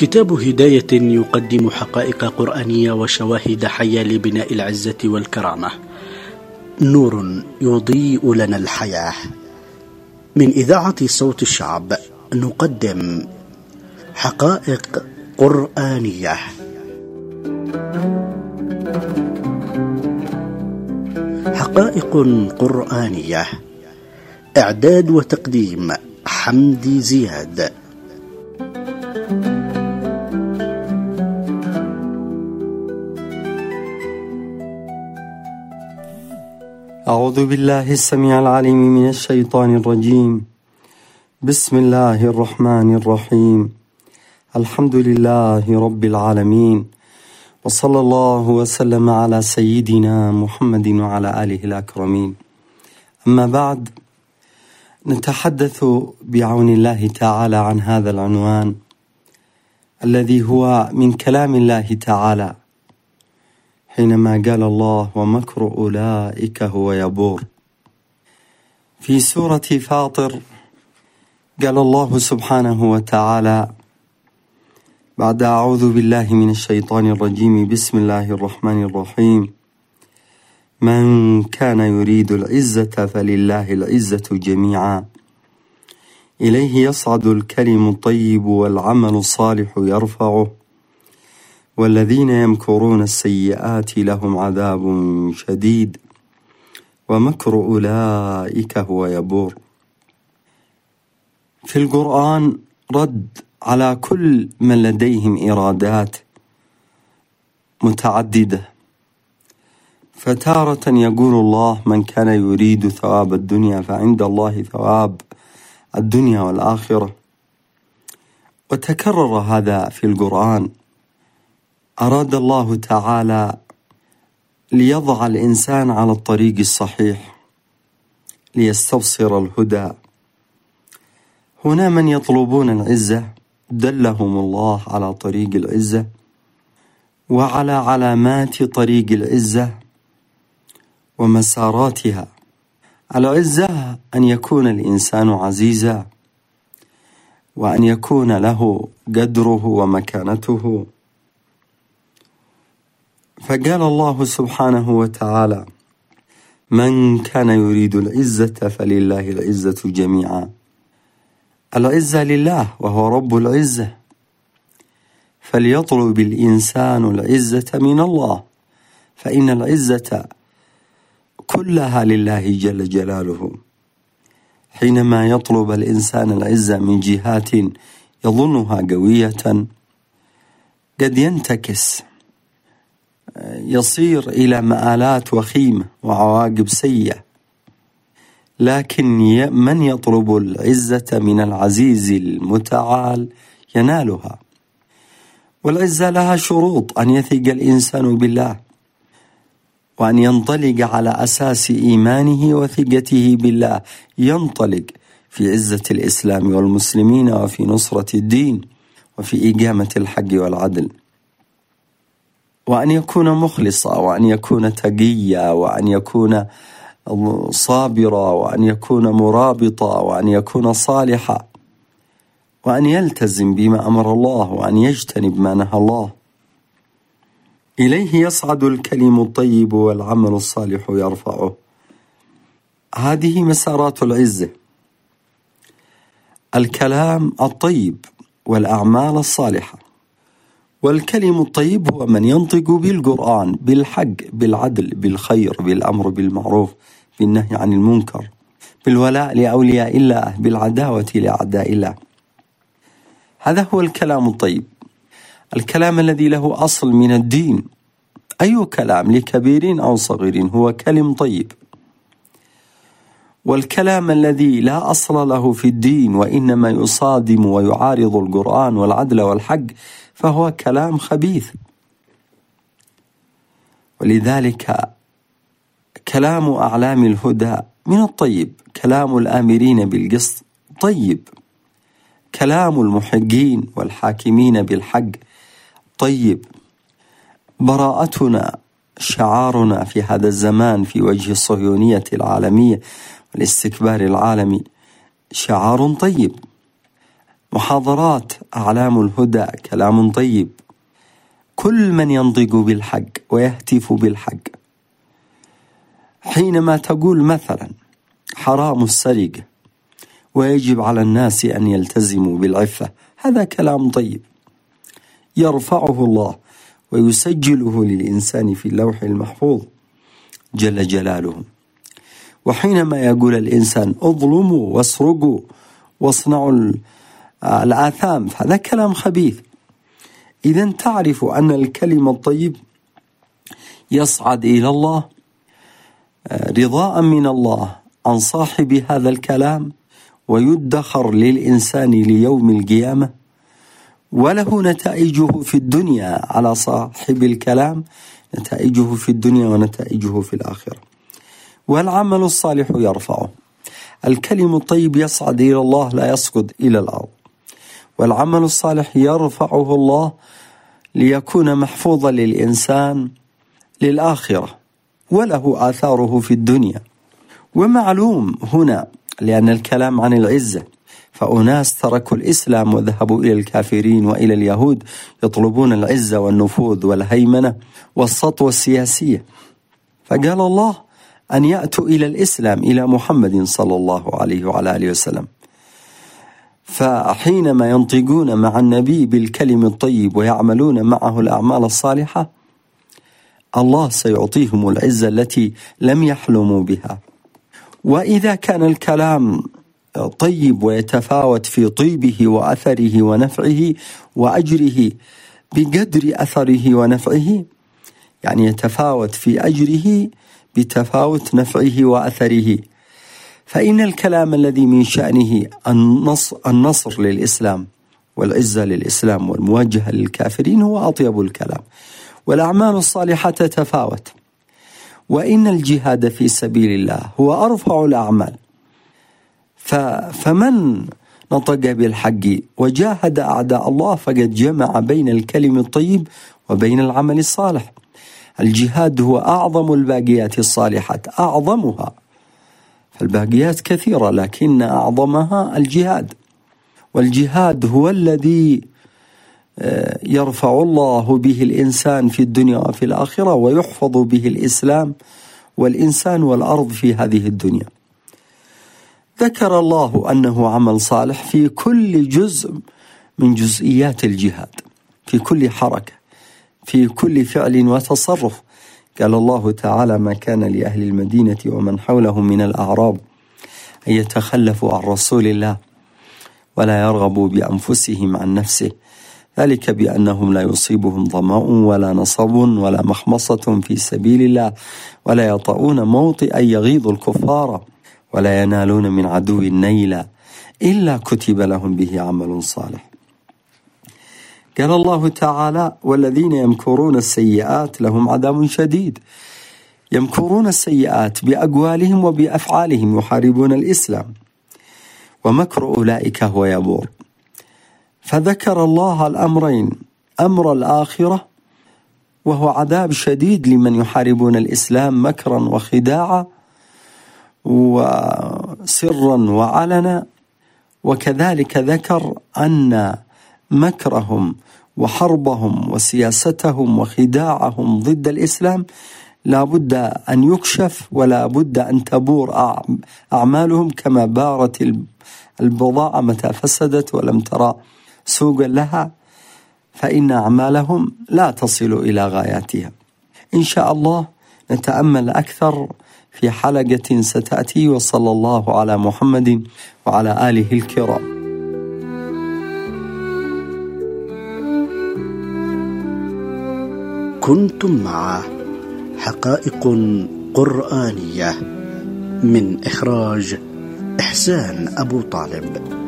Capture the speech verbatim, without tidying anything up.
كتاب هداية يقدم حقائق قرآنية وشواهد حية لبناء العزة والكرامة، نور يضيء لنا الحياة. من إذاعة صوت الشعب نقدم حقائق قرآنية. حقائق قرآنية، إعداد وتقديم حمدي زياد. أعوذ بالله السميع العليم من الشيطان الرجيم. بسم الله الرحمن الرحيم. الحمد لله رب العالمين، وصلى الله وسلم على سيدنا محمد وعلى آله الأكرمين. أما بعد، نتحدث بعون الله تعالى عن هذا العنوان الذي هو من كلام الله تعالى، حينما قال الله: ومكر أولئك هو يبور. في سورة فاطر قال الله سبحانه وتعالى بعد أعوذ بالله من الشيطان الرجيم: بسم الله الرحمن الرحيم. من كان يريد العزة فلله العزة جميعا، إليه يصعد الكلم الطيب والعمل الصالح يرفعه، والذين يمكرون السيئات لهم عذاب شديد، ومكر أولئك هو يبور. في القرآن رد على كل من لديهم إرادات متعددة، فتارة يقول الله: من كان يريد ثواب الدنيا فعند الله ثواب الدنيا والآخرة. وتكرر هذا في القرآن. أراد الله تعالى ليضع الإنسان على الطريق الصحيح ليستبصر الهدى. هنا من يطلبون العزة دلهم الله على طريق العزة وعلى علامات طريق العزة ومساراتها. العزة أن يكون الإنسان عزيزا، وأن يكون له قدره ومكانته. فقال الله سبحانه وتعالى: من كان يريد العزة فلله العزة جميعا. العزة لله وهو رب العزة، فليطلب الإنسان العزة من الله، فإن العزة كلها لله جل جلاله. حينما يطلب الإنسان العزة من جهات يظنها قوية، قد ينتكس، يصير إلى مآلات وخيمة وعواقب سيئة. لكن من يطلب العزة من العزيز المتعال ينالها. والعزة لها شروط: أن يثق الإنسان بالله، وأن ينطلق على أساس إيمانه وثقته بالله، ينطلق في عزة الإسلام والمسلمين، وفي نصرة الدين، وفي إقامة الحق والعدل. وأن يكون مخلصا، وأن يكون تقيا، وأن يكون صابرا، وأن يكون مرابطا، وأن يكون صالحا، وأن يلتزم بما أمر الله، وأن يجتنب ما نهى الله. إليه يصعد الكلم الطيب والعمل الصالح يرفعه. هذه مسارات العزة: الكلام الطيب والأعمال الصالحة. والكلم الطيب هو من ينطق بالقرآن، بالحق، بالعدل، بالخير، بالأمر بالمعروف، بالنهي عن المنكر، بالولاء لأولياء الله، بالعداوة لأعداء الله. هذا هو الكلام الطيب، الكلام الذي له أصل من الدين. أي كلام لكبير أو صغير هو كلم طيب. والكلام الذي لا أصل له في الدين وإنما يصادم ويعارض القرآن والعدل والحق فهو كلام خبيث. ولذلك كلام أعلام الهدى من الطيب، كلام الآمرين بالقسط طيب، كلام المحقين والحاكمين بالحق طيب. براءتنا شعارنا في هذا الزمان في وجه الصهيونية العالمية والاستكبار العالمي شعار طيب. محاضرات أعلام الهدى، كلام طيب. كل من ينطق بالحق ويهتف بالحق، حينما تقول مثلا حرام السرقة ويجب على الناس أن يلتزموا بالعفة، هذا كلام طيب يرفعه الله ويسجله للإنسان في اللوح المحفوظ جل جلاله. وحينما يقول الإنسان اظلموا واسرقوا واصنعوا الآثام، هذا كلام خبيث. إذن تعرف أن الكلم الطيب يصعد إلى الله رضاء من الله عن صاحب هذا الكلام، ويدخر للإنسان ليوم القيامة، وله نتائجه في الدنيا على صاحب الكلام، نتائجه في الدنيا ونتائجه في الآخرة. والعمل الصالح يرفعه. الكلم الطيب يصعد إلى الله لا يسقط إلى الأرض، والعمل الصالح يرفعه الله ليكون محفوظا للإنسان للآخرة وله آثاره في الدنيا. ومعلوم هنا لأن الكلام عن العزة، فأناس تركوا الإسلام وذهبوا إلى الكافرين وإلى اليهود يطلبون العزة والنفوذ والهيمنة والسطوة السياسية، فقال الله أن يأتوا إلى الإسلام، إلى محمد صلى الله عليه وعلى آله وسلم. فحينما ينطقون مع النبي بالكلم الطيب ويعملون معه الأعمال الصالحة، الله سيعطيهم العزة التي لم يحلموا بها. وإذا كان الكلام طيب ويتفاوت في طيبه وأثره ونفعه وأجره بقدر أثره ونفعه، يعني يتفاوت في أجره بتفاوت نفعه وأثره، فإن الكلام الذي من شأنه النصر, النصر للإسلام والعزة للإسلام والمواجهة للكافرين هو أطيب الكلام. والأعمال الصالحة تتفاوت، وإن الجهاد في سبيل الله هو أرفع الأعمال. فمن نطق بالحق وجاهد أعداء الله فقد جمع بين الكلم الطيب وبين العمل الصالح. الجهاد هو أعظم الباقيات الصالحات، أعظمها، فالباقيات كثيرة لكن أعظمها الجهاد. والجهاد هو الذي يرفع الله به الإنسان في الدنيا وفي الآخرة، ويحفظ به الإسلام والإنسان والأرض في هذه الدنيا. ذكر الله أنه عمل صالح في كل جزء من جزئيات الجهاد، في كل حركة، في كل فعل وتصرف. قال الله تعالى: ما كان لأهل المدينة ومن حولهم من الأعراب أن يتخلفوا عن رسول الله ولا يرغبوا بأنفسهم عن نفسه، ذلك بأنهم لا يصيبهم ظمأ ولا نصب ولا مخمصة في سبيل الله ولا يطؤون موطئا يغيظ الكفار ولا ينالون من عدو نيلا إلا كتب لهم به عمل صالح. قال الله تعالى: والذين يمكرون السيئات لهم عذاب شديد. يمكرون السيئات بأقوالهم وبأفعالهم، يحاربون الإسلام، ومكر أولئك هو يبور. فذكر الله الأمرين: أمر الآخرة وهو عذاب شديد لمن يحاربون الإسلام مكرا وخداعا وسرا وعلنا، وكذلك ذكر أن مكرهم وحربهم وسياستهم وخداعهم ضد الإسلام لا بد أن يكشف ولا بد أن تبور أعمالهم كما بارت البضاعة متى فسدت ولم ترى سوقا لها، فإن أعمالهم لا تصل إلى غاياتها. إن شاء الله نتأمل أكثر في حلقة ستأتي، وصلى الله على محمد وعلى آله الكرام. كنتم مع حقائق قرآنية من إخراج إحسان أبو طالب.